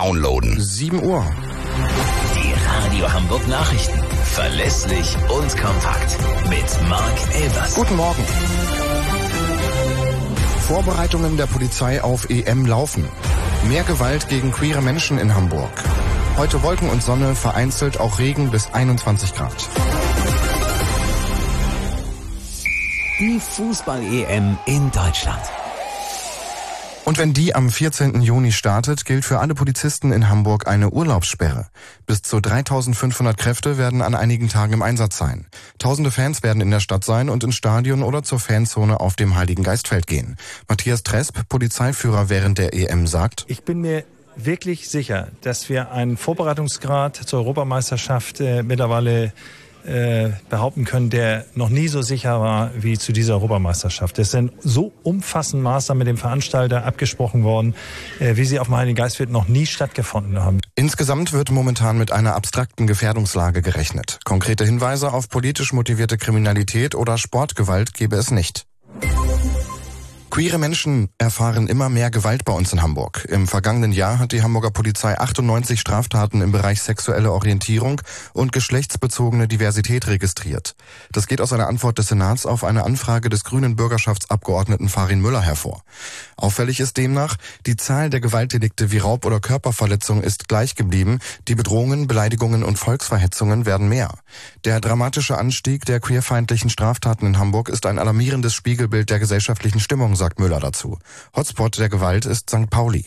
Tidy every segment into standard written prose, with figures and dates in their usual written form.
downloaden. 7 Uhr. Die Radio Hamburg Nachrichten. Verlässlich und kompakt. Mit Marc Elvers. Guten Morgen. Vorbereitungen der Polizei auf EM laufen. Mehr Gewalt gegen queere Menschen in Hamburg. Heute Wolken und Sonne, vereinzelt auch Regen bis 21 Grad. Die Fußball-EM in Deutschland. Und wenn die am 14. Juni startet, gilt für alle Polizisten in Hamburg eine Urlaubssperre. Bis zu 3.500 Kräfte werden an einigen Tagen im Einsatz sein. Tausende Fans werden in der Stadt sein und ins Stadion oder zur Fanzone auf dem Heiligengeistfeld gehen. Matthias Tresp, Polizeiführer während der EM, sagt: Ich bin mir wirklich sicher, dass wir einen Vorbereitungsgrad zur Europameisterschaft mittlerweile behaupten können, der noch nie so sicher war wie zu dieser Europameisterschaft. Es sind so umfassend Maßnahmen mit dem Veranstalter abgesprochen worden, wie sie auf dem Heiligengeistfeld noch nie stattgefunden haben. Insgesamt wird momentan mit einer abstrakten Gefährdungslage gerechnet. Konkrete Hinweise auf politisch motivierte Kriminalität oder Sportgewalt gebe es nicht. Queere Menschen erfahren immer mehr Gewalt bei uns in Hamburg. Im vergangenen Jahr hat die Hamburger Polizei 98 Straftaten im Bereich sexuelle Orientierung und geschlechtsbezogene Diversität registriert. Das geht aus einer Antwort des Senats auf eine Anfrage des grünen Bürgerschaftsabgeordneten Farin Müller hervor. Auffällig ist demnach, die Zahl der Gewaltdelikte wie Raub oder Körperverletzung ist gleich geblieben, die Bedrohungen, Beleidigungen und Volksverhetzungen werden mehr. Der dramatische Anstieg der queerfeindlichen Straftaten in Hamburg ist ein alarmierendes Spiegelbild der gesellschaftlichen Stimmung, sagt Müller dazu. Hotspot der Gewalt ist St. Pauli.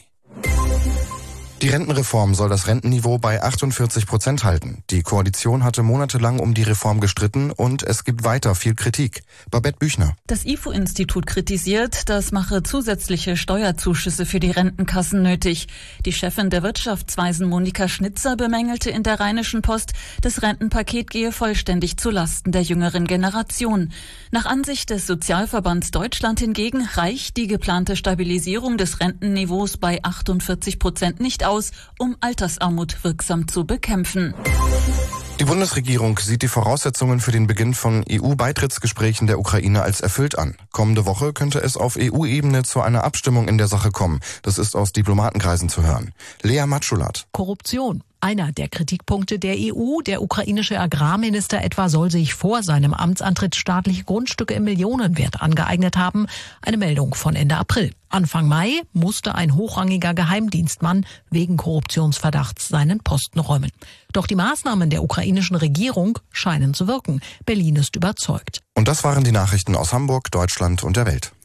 Die Rentenreform soll das Rentenniveau bei 48% halten. Die Koalition hatte monatelang um die Reform gestritten und es gibt weiter viel Kritik. Babette Büchner. Das IFO-Institut kritisiert, das mache zusätzliche Steuerzuschüsse für die Rentenkassen nötig. Die Chefin der Wirtschaftsweisen Monika Schnitzer bemängelte in der Rheinischen Post, das Rentenpaket gehe vollständig zu Lasten der jüngeren Generation. Nach Ansicht des Sozialverbands Deutschland hingegen reicht die geplante Stabilisierung des Rentenniveaus bei 48% nicht aus, um Altersarmut wirksam zu bekämpfen. Die Bundesregierung sieht die Voraussetzungen für den Beginn von EU-Beitrittsgesprächen der Ukraine als erfüllt an. Kommende Woche könnte es auf EU-Ebene zu einer Abstimmung in der Sache kommen. Das ist aus Diplomatenkreisen zu hören. Lea Matschulat. Korruption. Einer der Kritikpunkte der EU, der ukrainische Agrarminister etwa soll sich vor seinem Amtsantritt staatliche Grundstücke im Millionenwert angeeignet haben. Eine Meldung von Ende April. Anfang Mai musste ein hochrangiger Geheimdienstmann wegen Korruptionsverdachts seinen Posten räumen. Doch die Maßnahmen der ukrainischen Regierung scheinen zu wirken. Berlin ist überzeugt. Und das waren die Nachrichten aus Hamburg, Deutschland und der Welt.